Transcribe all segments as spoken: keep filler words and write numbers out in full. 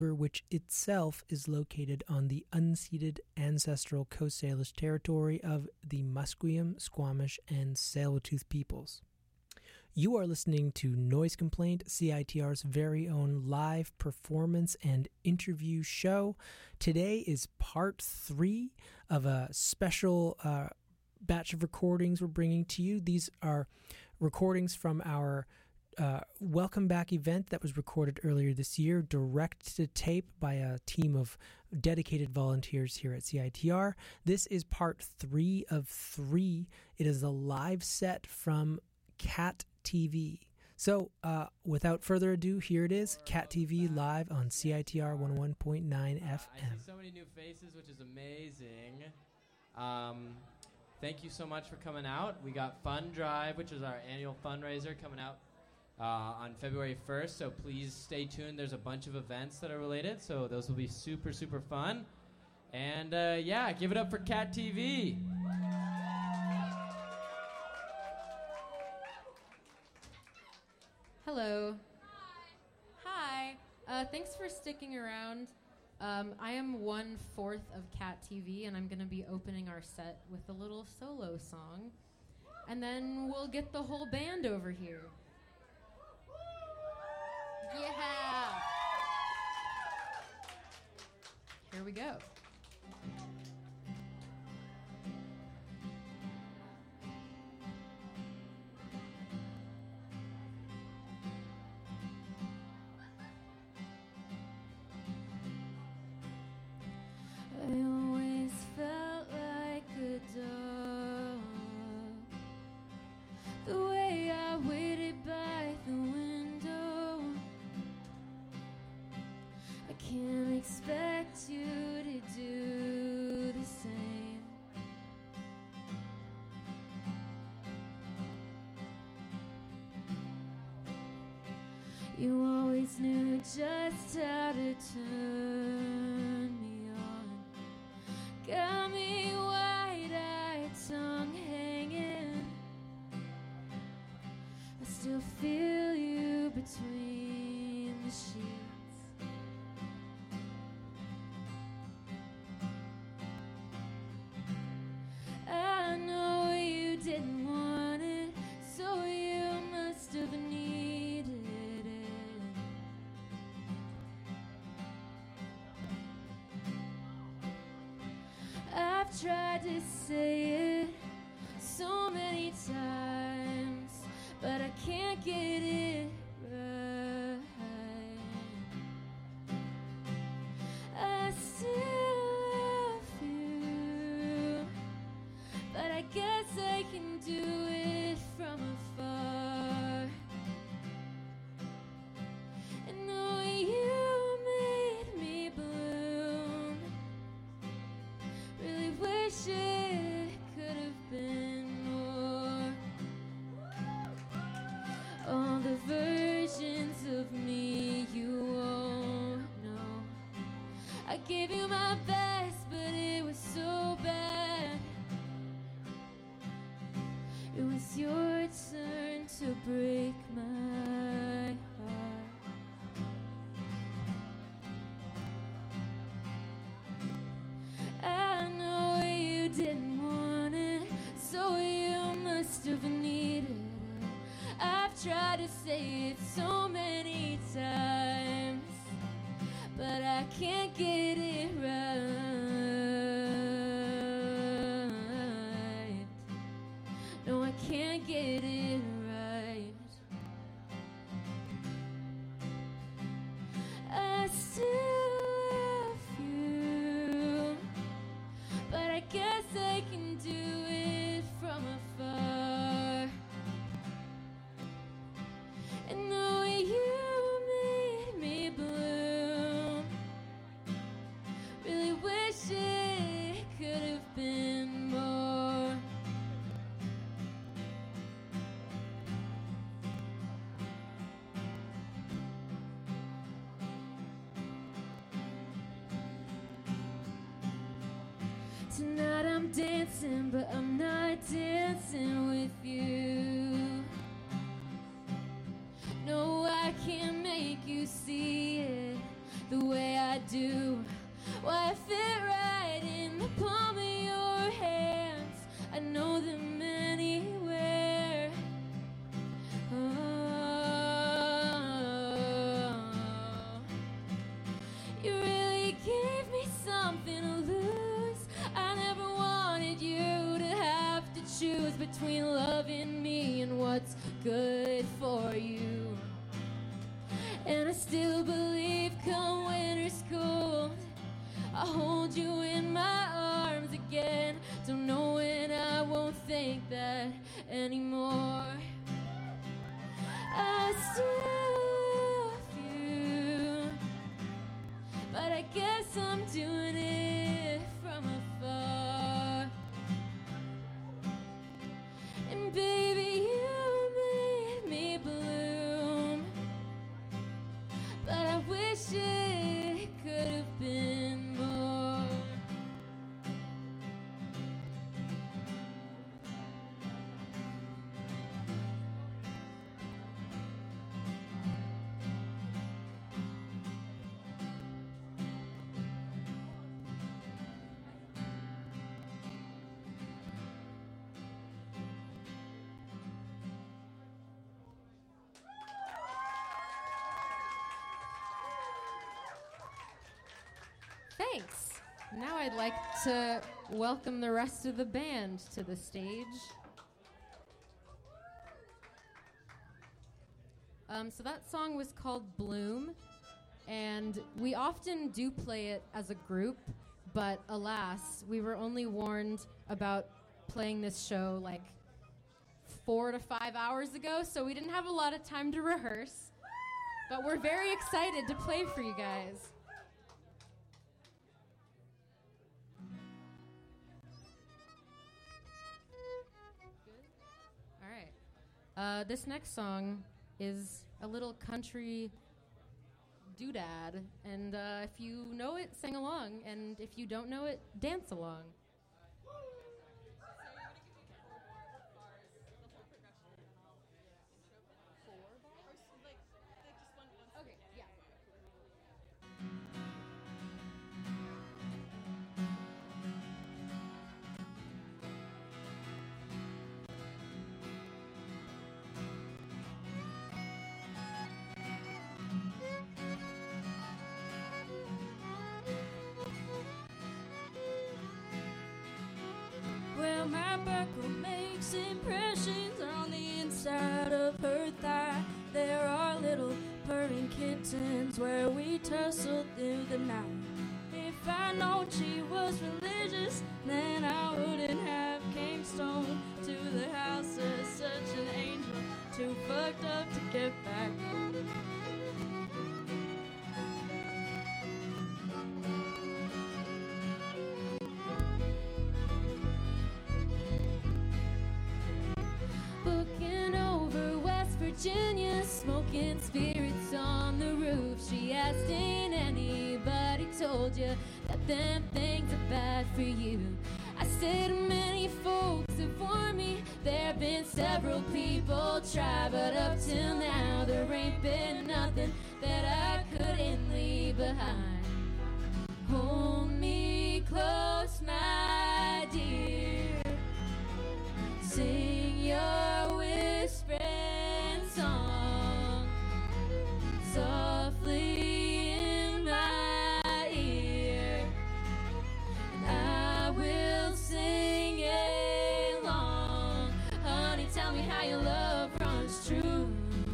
which itself is located on the unceded ancestral Coast Salish territory of the Musqueam, Squamish, and Tsleil-Waututh peoples. You are listening to Noise Complaint, C I T R's very own live performance and interview show. Today is part three of a special uh, batch of recordings we're bringing to you. These are recordings from our uh, Welcome Back event that was recorded earlier this year, direct to tape by a team of dedicated volunteers here at C I T R. This is part three of three. It is a live set from Cat T V. So, uh, without further ado, here it is, Cat T V live on C I T R one oh one point nine F M. Uh, I see so many new faces, which is amazing. Um, thank you so much for coming out. We got Fund Drive, which is our annual fundraiser, coming out uh, on February first, so please stay tuned. There's a bunch of events that are related, so those will be super, super fun. And, uh, yeah, give it up for Cat T V. Hello. Hi. Hi. Uh, thanks for sticking around. Um, I am one fourth of Cat T V, and I'm going to be opening our set with a little solo song. And then we'll get the whole band over here. Yeah. Here we go. I always felt like a dog, the way I waited by the window. I can't expect you to do the same. You always knew just how to turn me. Got me wide-eyed, tongue hanging. I still feel you between the sheets. I know you didn't want it, so you must have needed it. I've tried to say it so many times, but I can't get it right. I still love you, but I guess I can do it from afar. And though you made me bloom, really wish it could have been more. All the versions of me you won't know. I gave you my best, but it was so bad. It was your turn to break my heart. I know you didn't want it, so you must have needed it. I've tried to say it so many times, but I can't get it right. No, I can't get it right. I still love you, but I guess I can do it from afar. And though you made me bloom, really wish it could have been more. Tonight I'm dancing, but I'm not dancing with you. No, I can't make you see it. the way I do. Why I fit right in the palm of your hands. I know them anywhere. Oh, you really gave me something to lose. I never wanted you to have to choose between loving me and what's good for you. And I still believe come winter's cold, I'll hold you in my arms again. Don't know when I won't think that anymore. I still love you, but I guess I'm doing it from afar. And baby, you made me bloom, but I wish it could have been more. Thanks. Now I'd like to welcome the rest of the band to the stage. Um, so that song was called Bloom, and we often do play it as a group, but alas, we were only warned about playing this show like four to five hours ago, so we didn't have a lot of time to rehearse, but we're very excited to play for you guys. Uh, this next song is a little country doodad, and uh, if you know it, sing along, and if you don't know it, dance along. Okay, yeah. Well, my buckle makes impressions on the inside of her thigh. There are little purring kittens where we tussle through the night. If I known she was religious, then I wouldn't have came stone to the house as such an angel, too fucked up to get back home. Looking over West Virginia, smoking spirits on the roof. She asked, ain't anybody told you that them things are bad for you? I said, many folks have warned me. There have been several people try, but up till now there ain't been nothing that I couldn't leave behind. Hold me close, my dear. Sing your whispering song softly in my ear, and I will sing along. Honey, tell me how your love runs true,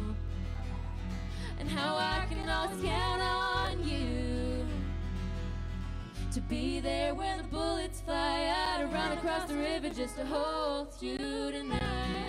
and how I can always count on you to be there when the bullets fly out, or run across the river just to hold you tonight.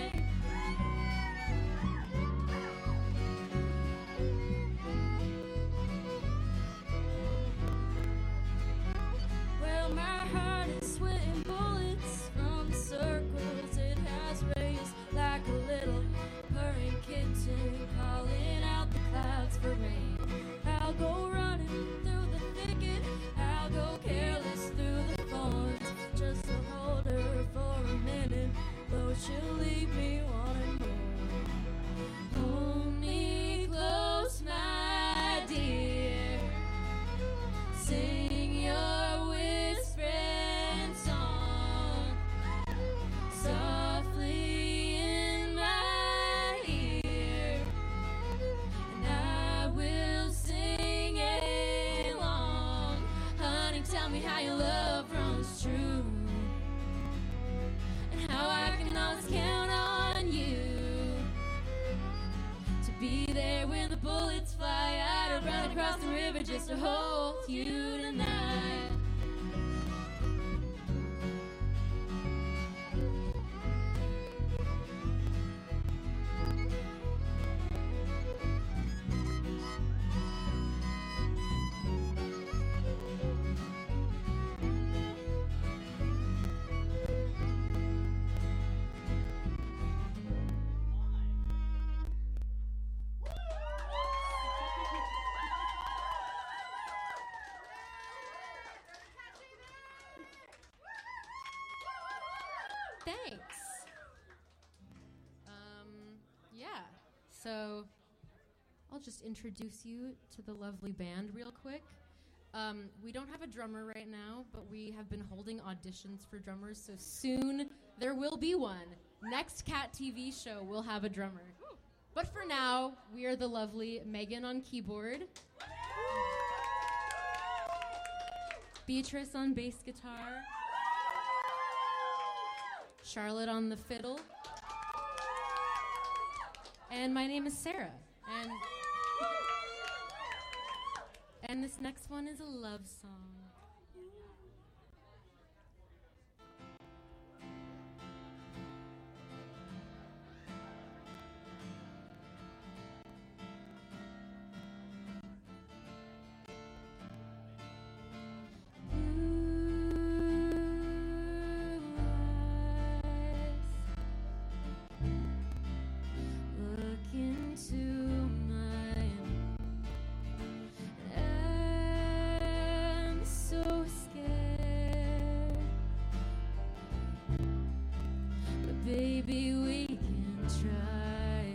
Well, my heart is sweating bullets from the circles it has raised, like a little purring kitten calling out the clouds for rain. I'll go running through the thicket, I'll go careless through the thorns, just to hold her for a minute, though she'll tell me how your love runs true, and how I can always count on you to be there when the bullets fly out, or run across the river just to hold you tonight. Thanks. Um, yeah, so I'll just introduce you to the lovely band real quick. Um, we don't have a drummer right now, but we have been holding auditions for drummers, so soon there will be one. Next Cat T V show will have a drummer. But for now, we are the lovely Megan on keyboard, Beatrice on bass guitar, Charlotte on the fiddle, and my name is Sarah. And and this next one is a love song. Baby, we can try.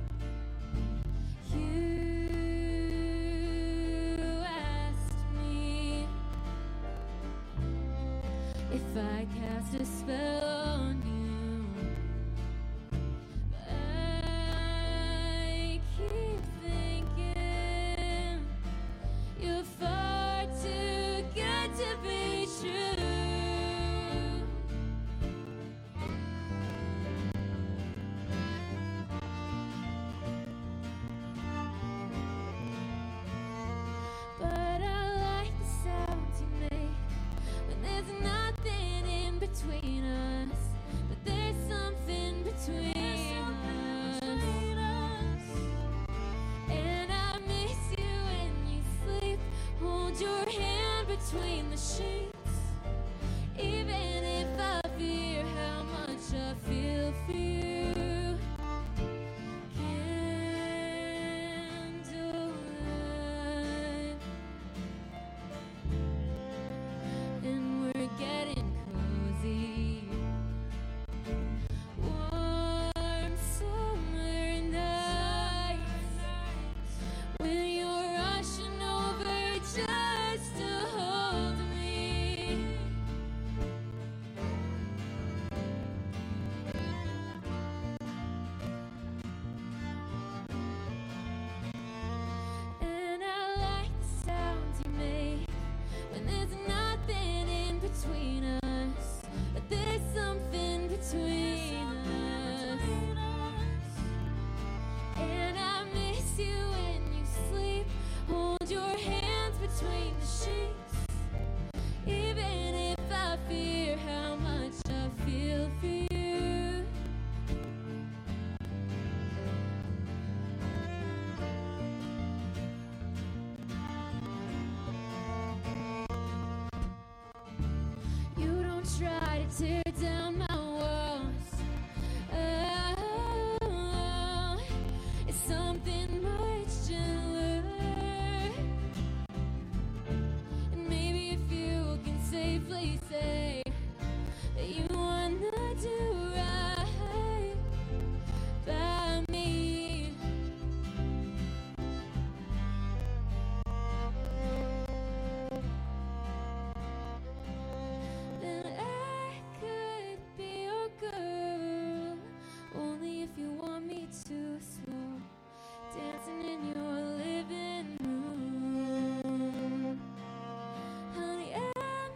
You asked me if I cast a spell on you, but I keep thinking you're far too good to be true. Between us, but there's something between us, and I miss you when you sleep. Hold your hand between the sheets, even if I fear how much I feel for you. Candlelight, and we're getting warm summer nights when you're rushing over just to hold me. And I like the sounds you make when there's nothing in between us, but there's something between us, and I miss you when you sleep. Hold your hands between the sheets, even if I fear how much I feel for you. You don't try to tear down my walls. Oh, it's something much gentler. And maybe if you can safely say that you wanna do right by me, then I could be your girl, only if you want me to slow dancing in your living room. Honey, I'm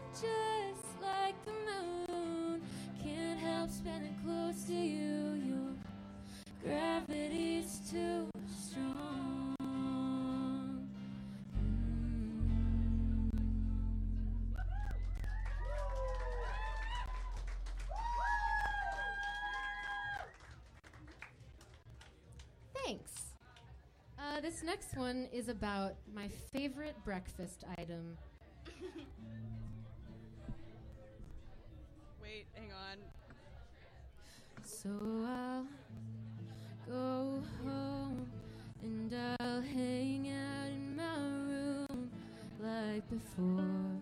this next one is about my favorite breakfast item. Wait, hang on. So I'll go home and I'll hang out in my room like before.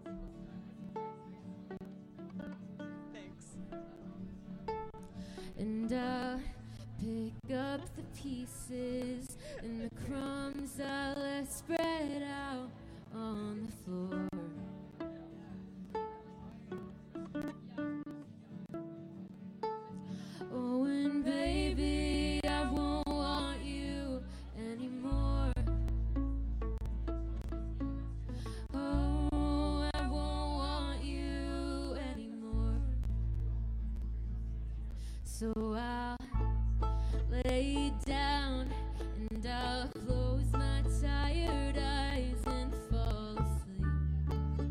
Thanks. And I'll pick up the pieces and the crumbs I'll let spread out on the floor. Oh, and baby, I won't want you anymore. Oh, I won't want you anymore. So I'll lay down and I'll close my tired eyes and fall asleep.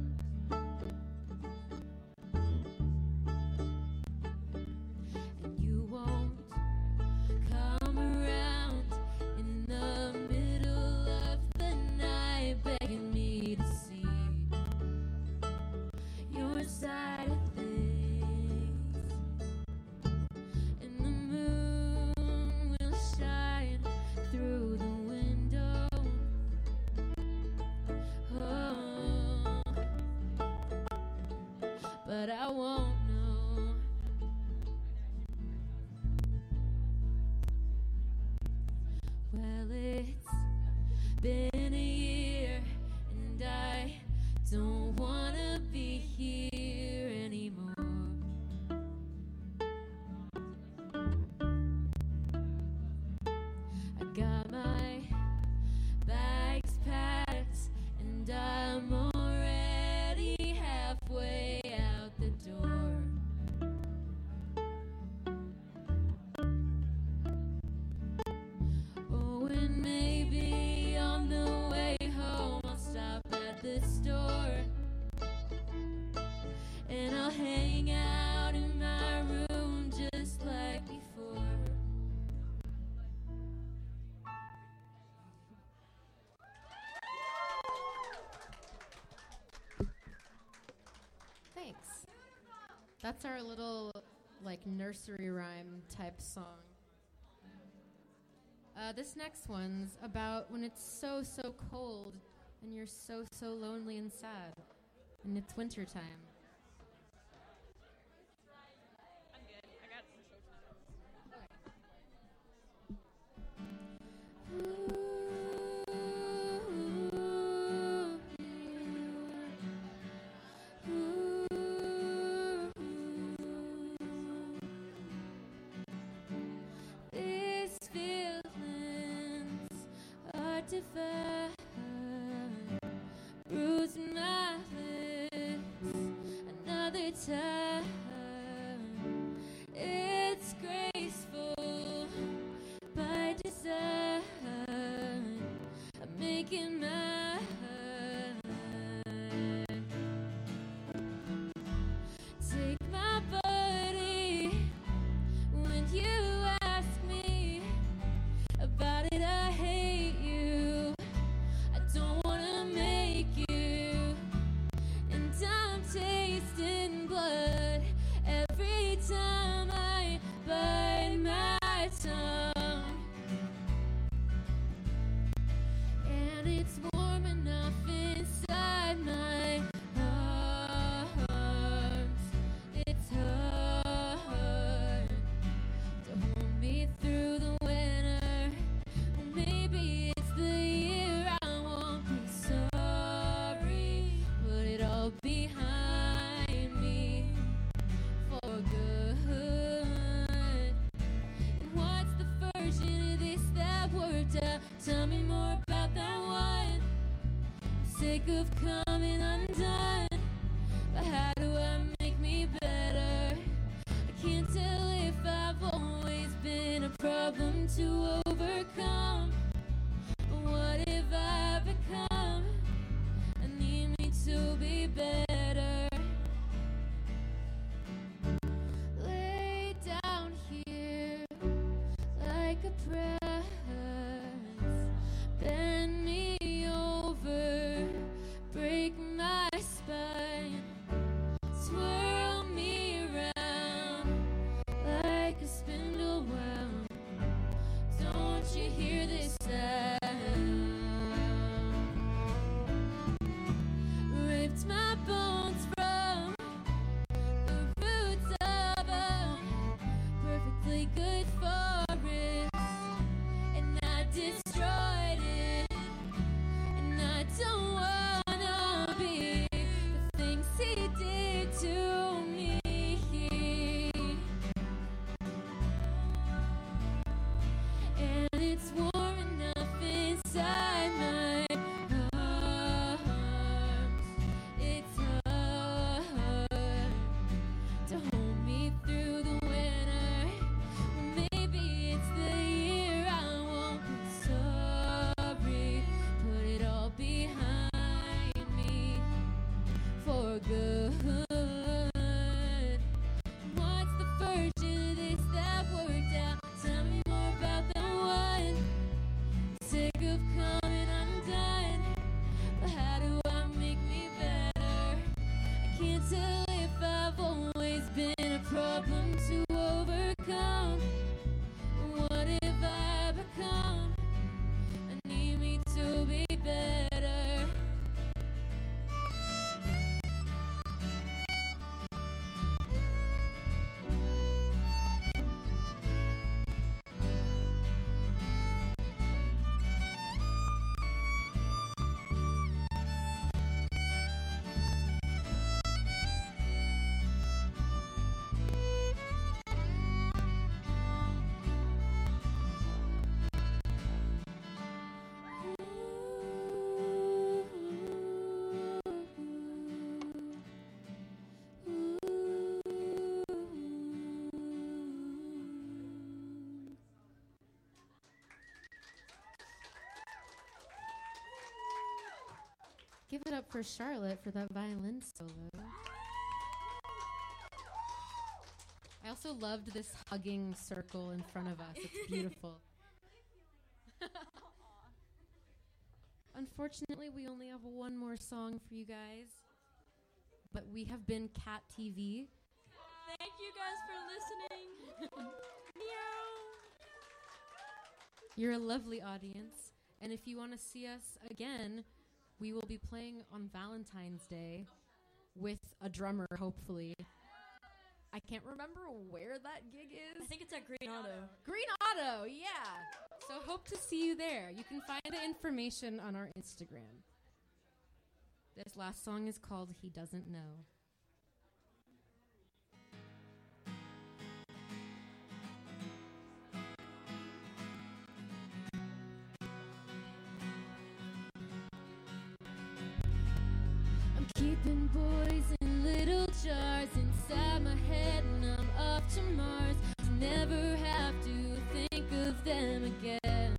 And you won't come around in the middle of the night begging me to see your side of things. And the moon will shine through the window. Oh, but I won't know. Well, it's been a year and I don't wanna be here anymore. I got my bags packed and I'm already halfway out the door. Oh, and maybe on the way home I'll stop at the store and I'll hang out in my room just like before. Thanks. That's our little, like, nursery rhyme type song. Uh, this next one's about when it's so, so cold and you're so, so lonely and sad, and it's wintertime. I'm good. I got some show time. These feelings are to find. Bruise my lips another time. It's graceful by design. I'm making my take my body when you ask me about it. I hate you. I don't wanna make you, and I'm tasting blood every time I bite my tongue. And it's warm enough inside my arms. It's hard to hold me through the winter. Maybe it's the year I won't be sorry. Put it all behind me for good. And what's the version of this that worked out? Tell me more about that one. I'm sick of coming undone. But how do I make me better? I can't tell if I've always been a problem to overcome. What have I become? I need me to be better. Lay down here like a press. for good. What's the version of this that worked out? Tell me more about that one. Sick of coming undone, but how do I make me better? I can't tell if I've always been a problem to overcome. What have I become? I need me to be better. Give it up for Charlotte for that violin solo. I also loved this hugging circle in front of us. It's beautiful. Unfortunately, we only have one more song for you guys. But we have been Cat T V. Thank you guys for listening. Meow. You're a lovely audience. And if you want to see us again, we will be playing on Valentine's Day with a drummer, hopefully. I can't remember where that gig is. I think it's at Green Auto. Green Auto, yeah. So hope to see you there. You can find the information on our Instagram. This last song is called He Doesn't Know. Keeping boys in little jars inside my head, and I'm off to Mars to never have to think of them again.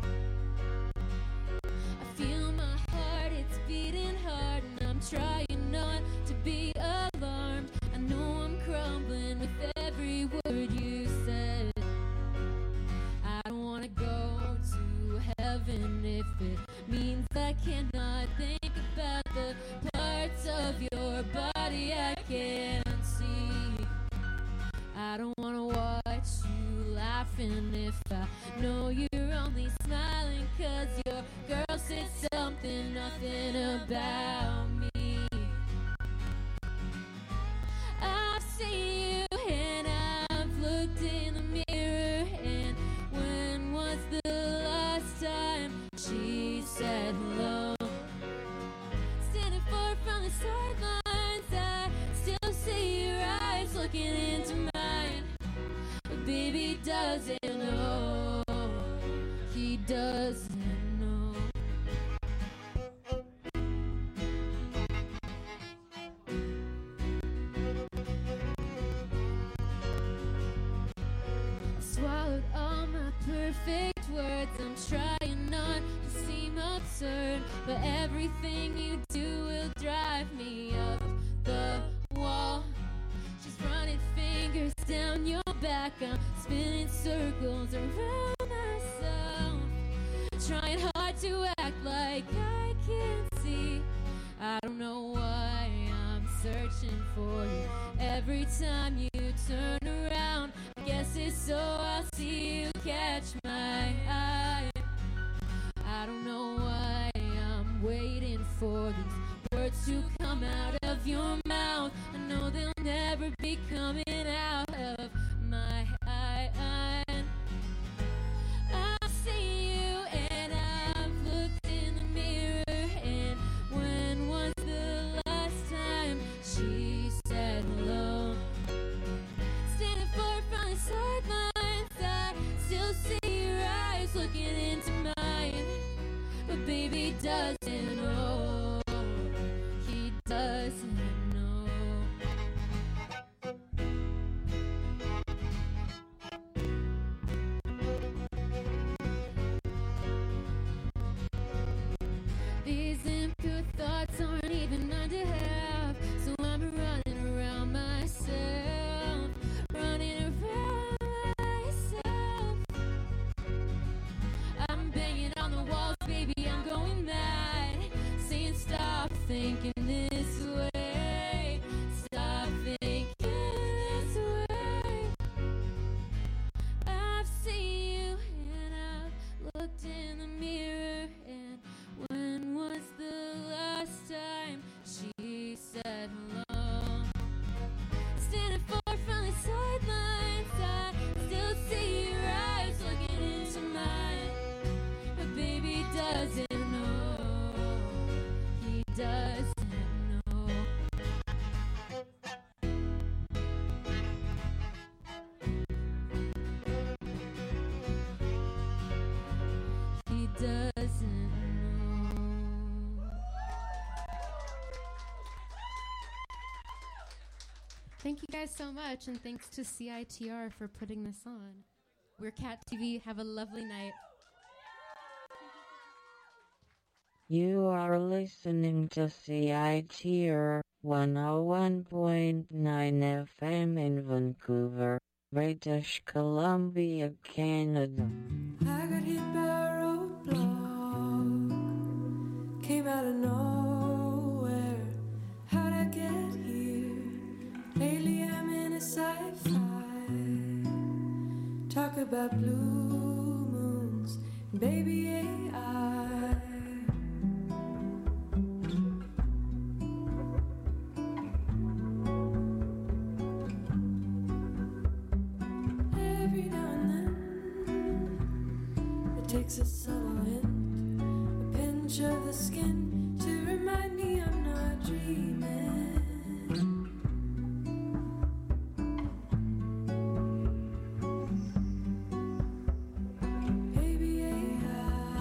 I feel my heart, it's beating hard, and I'm trying not to be alarmed. I know I'm crumbling with every word you said. I don't wanna go to heaven if it means I cannot think about the parts of your body I can't see. I don't wanna watch you laughing if I know you're only smiling 'cause your girl said something, nothing about me. I've seen you and I've looked in the mirror, and when was the last time she said hello? Standing far from the sidelines, I still see your eyes looking into mine. But baby doesn't know, he doesn't know. I swallowed all my perfect words. I'm trying not to seem absurd, but everything you do will drive me up the wall. She's running fingers down your back. I'm spinning circles around myself, trying hard to act like I can't see. I don't know why I'm searching for you every time you turn around. I guess it's so I'll see you catch my eye. I don't know why I'm waiting for these words to come out of your mouth. I know they'll never be coming out of my eye. I've seen you and I've looked in the mirror, and when was the last time she said hello? Standing far from the sidelines, I still see your eyes looking into mine. But baby doesn't know, he doesn't know. These impure thoughts aren't even mine to have, so Thank you guys so much, and thanks to C I T R for putting this on. We're Cat T V. Have a lovely night. You are listening to C I T R one oh one point nine F M in Vancouver, British Columbia, Canada. I got hit by a roadblock, came out of nowhere. How'd I get here? Lately I'm in a sci-fi. Talk about blue moons and baby A I. Every now and then it takes a subtle hint, a pinch of the skin to remind me I'm not dreaming. Baby A I,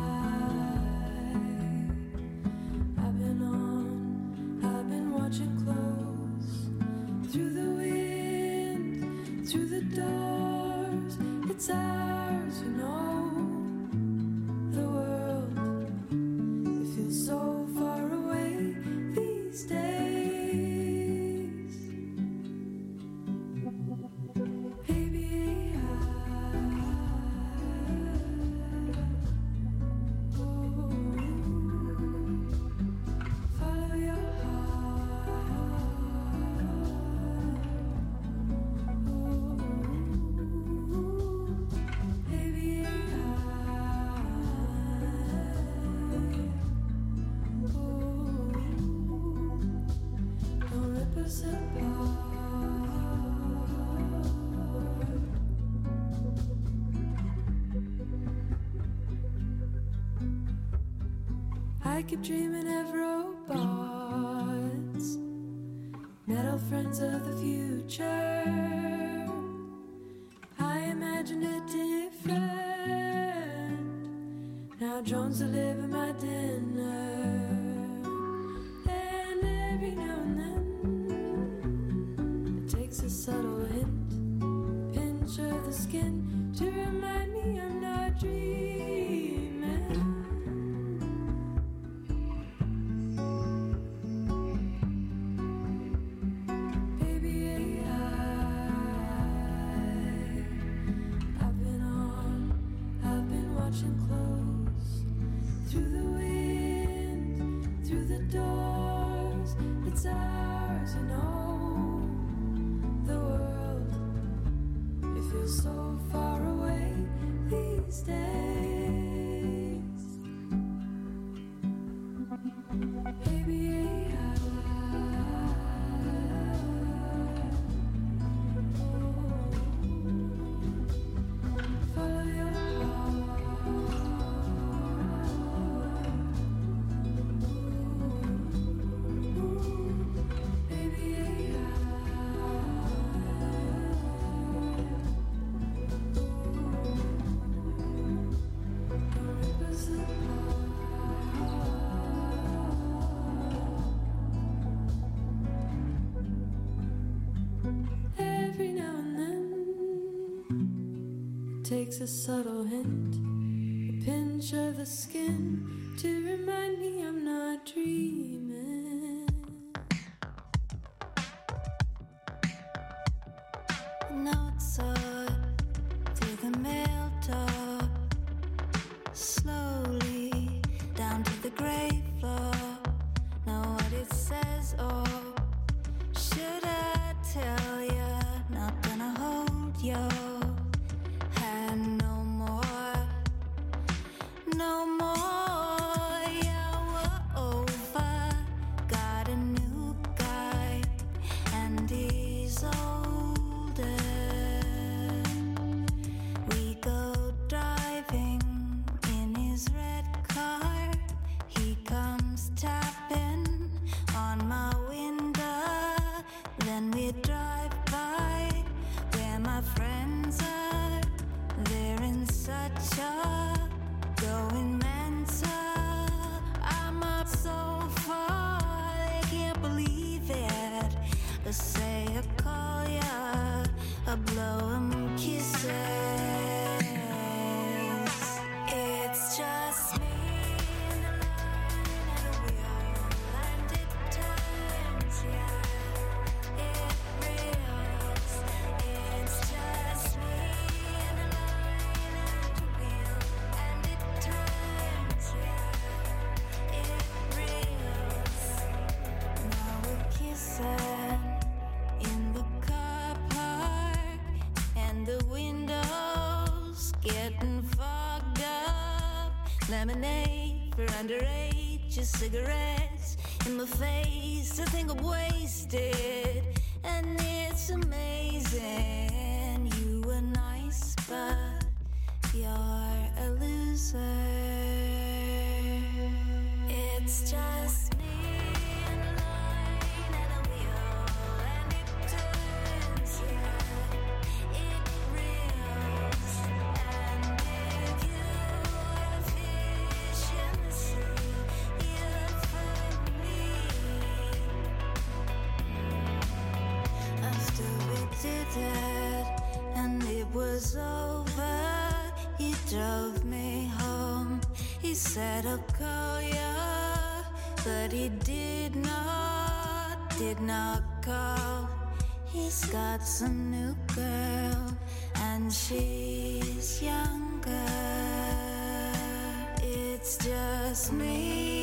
I've been on, I've been watching close, through the wind, through the doors. It's ours, you know, the world. It feels so far away these days. Baby A I, oh, follow your heart. Baby A I, don't rip us apart. I keep dreaming of robots, metal friends of the future. I imagined it different. Now drones deliver my dinner. And every now and then it takes a subtle hint, pinch of the skin to remind me I'm not dreaming. Baby A I, I've been on, I've been watching close, through the wind, through the doors. It's ours, you know, the world. It feels so far away these days. Baby A I, follow your heart. Baby A I, don't rip us apart. Every now and then it takes a subtle hint, a pinch of the skin to remind me I'm not dreaming. Notes are through the mail door, slowly down to the grave floor. Know what it says, or should I tell ya? Not gonna hold your hand no more, no more. Yeah, we're over. Got a new guy, and he's older. We go driving in his red car. He comes tapping on my window. Then we drive by where my friends are. They're in such a going mental. I'm up so far, they can't believe it. Let's say a call I blow 'em kisses. It's just me and the line and the wheel, and it turns, yeah, it reels. It's just me and the line and the wheel, and it turns, yeah, it reels. Now we're kissing in the car park, and the windows getting fogged up. Lemonade for underage, just cigarettes in my face. I think I'm wasted, and it's amazing. You were nice, but you're a loser. It's just me and the line and the wheel, and it turns, yeah, it reels. And if you are a fish in the sea, you'll find me. After we did it, and it was over, he drove me home. He said I'll call ya, but he did not, did not call. He's got some new girl, and she's younger. It's just me.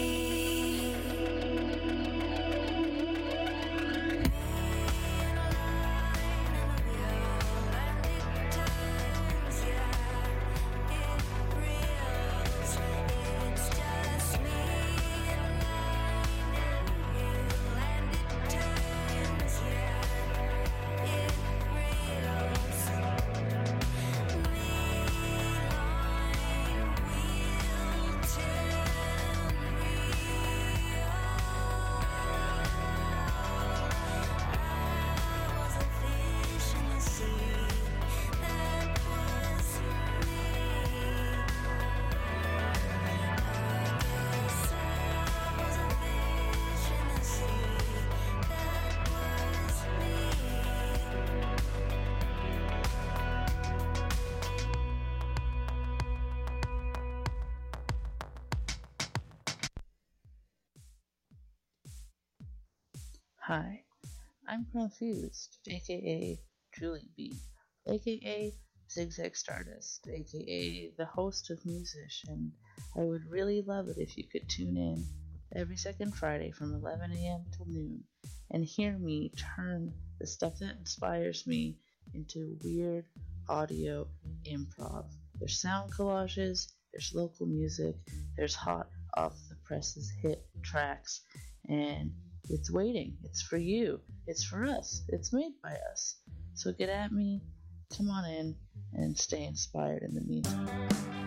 Hi, I'm Confused, aka Julie B, aka Zigzag Stardust, aka the host of Musician. I would really love it if you could tune in every second Friday from eleven a.m. till noon and hear me turn the stuff that inspires me into weird audio improv. There's sound collages, there's local music, there's hot off the presses hit tracks, and it's waiting. It's for you. It's for us. It's made by us. So get at me, come on in, and stay inspired in the meantime.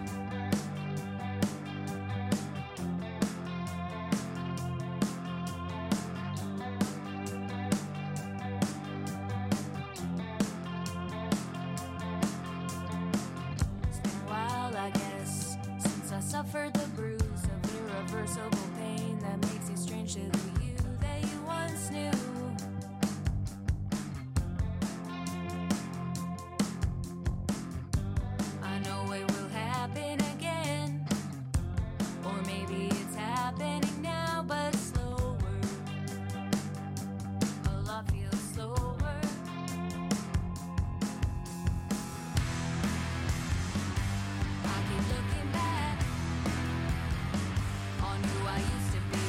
It's been a while, I guess, since I suffered the bruise of irreversible pain that makes you strange to the you that you once knew. I know it will happen again, or maybe it's happening now, but slower. A lot feels slower. I keep looking back on who I used to be.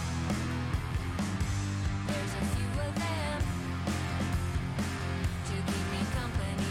There's a few of them to keep me company.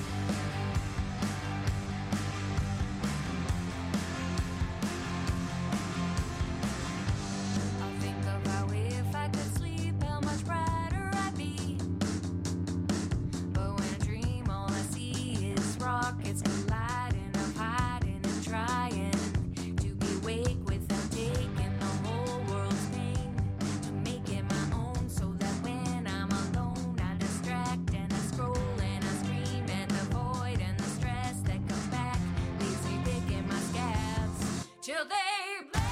I think of how if I could sleep, how much brighter I'd be. But when I dream, all I see is rockets colliding. I'm hiding and trying to be awake without taking the whole world's pain, to make it my own, so that when I'm alone, I distract and I scroll and I scream, and the void and the stress that comes back leaves me picking my scabs till they bleed.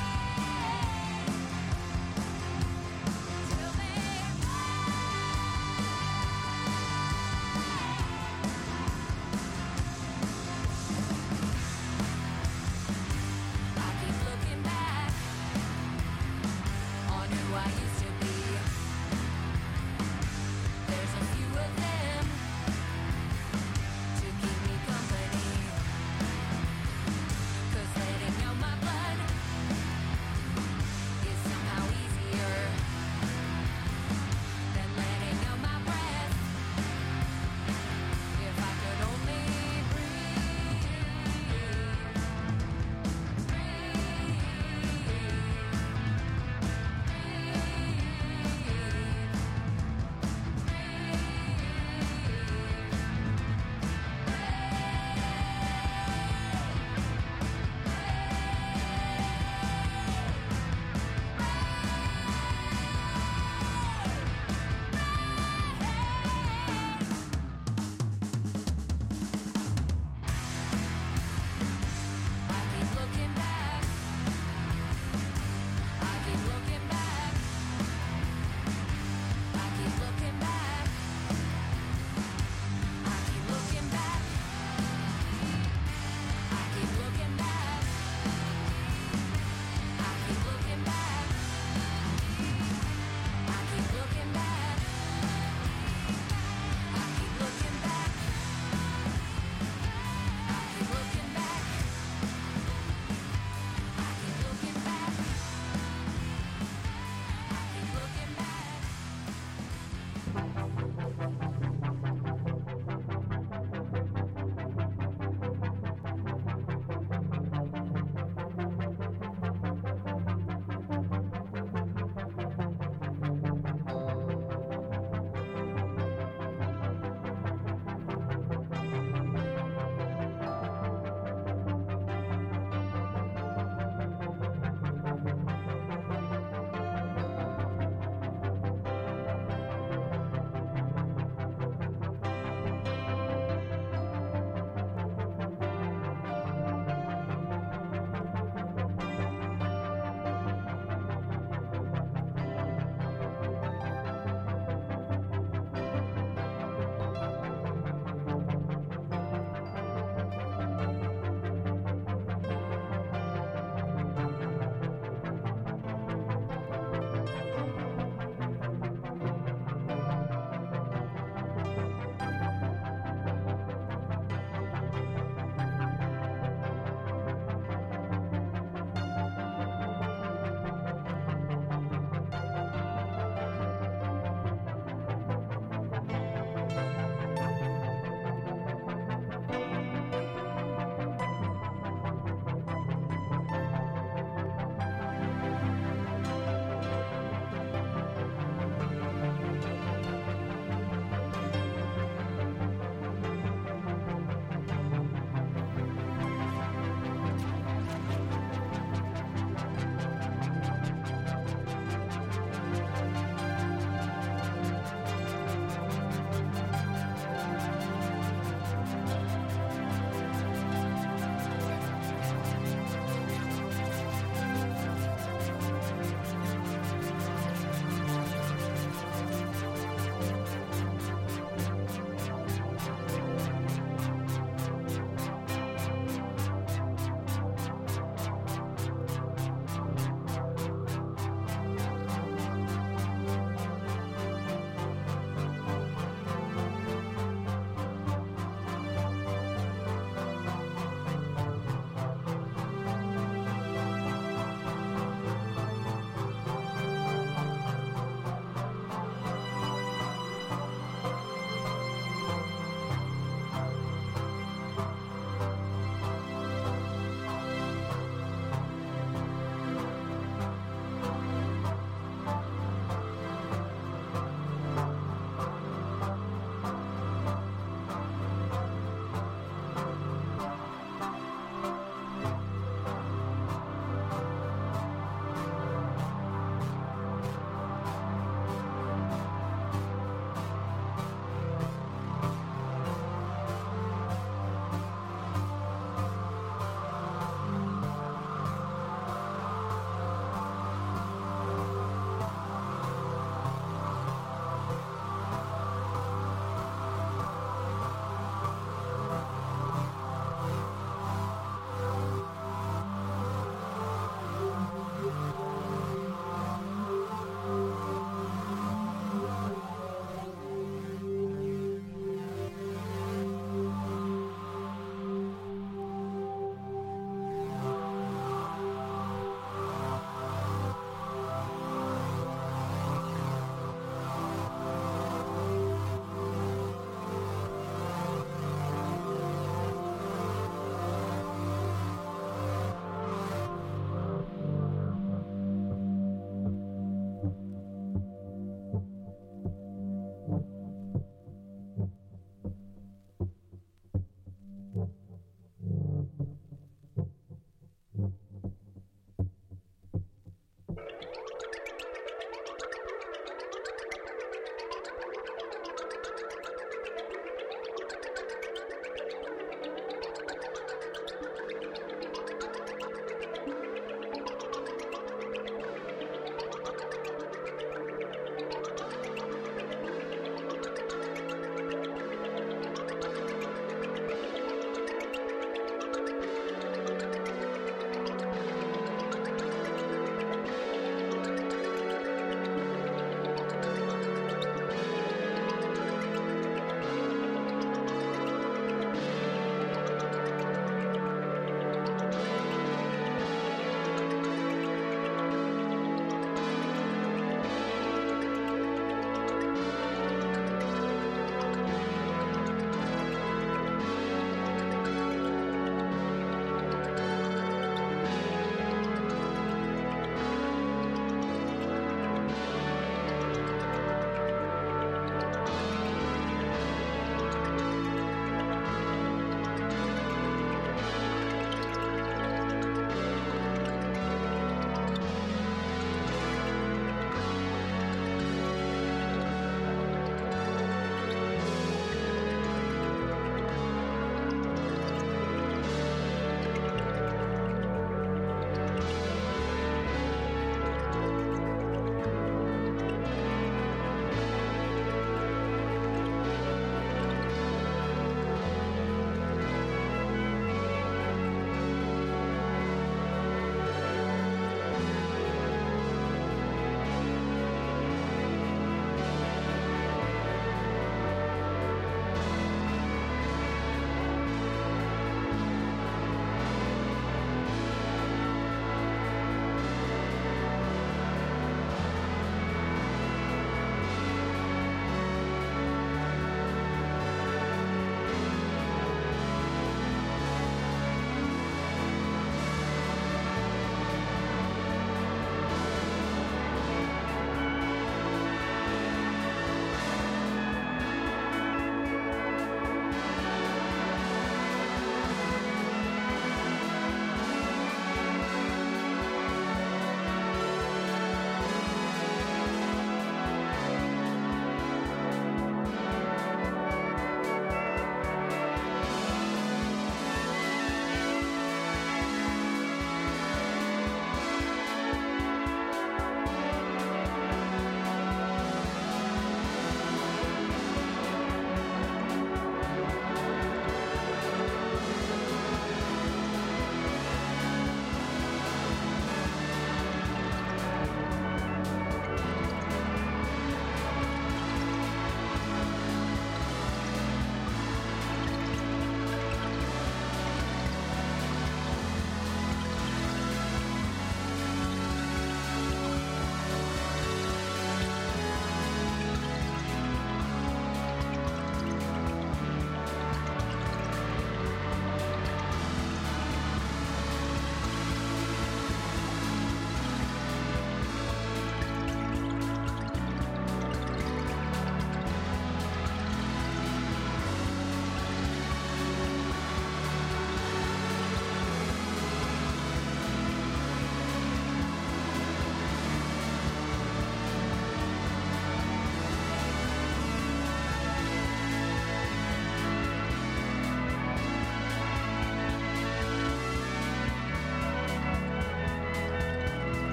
Till they bleed.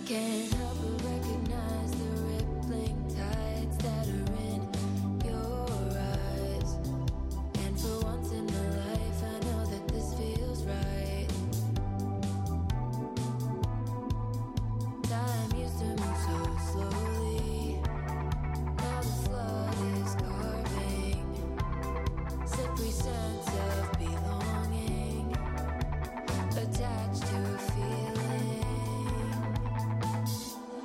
Can't help but recognize the rippling tides that are in your eyes. And for once in my life, I know that this feels right. Time used to move so slowly. Now the flood is carving slippery sense of belonging attached to a feeling.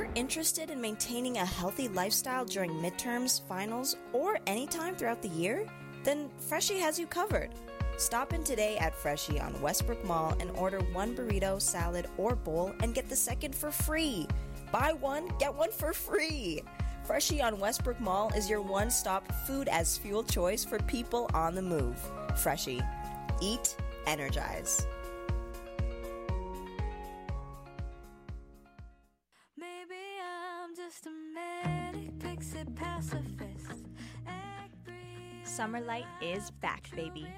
you're interested in maintaining a healthy lifestyle during midterms, finals, or anytime throughout the year, then Freshie has you covered. Stop in today at Freshie on Westbrook Mall and order one burrito, salad, or bowl and get the second for free. Buy one, get one for free. Freshie on Westbrook Mall is your one-stop food as fuel choice for people on the move. Freshie. Eat, energize. Maybe I'm just a manic pixie pacifist. Summerlight is back, baby.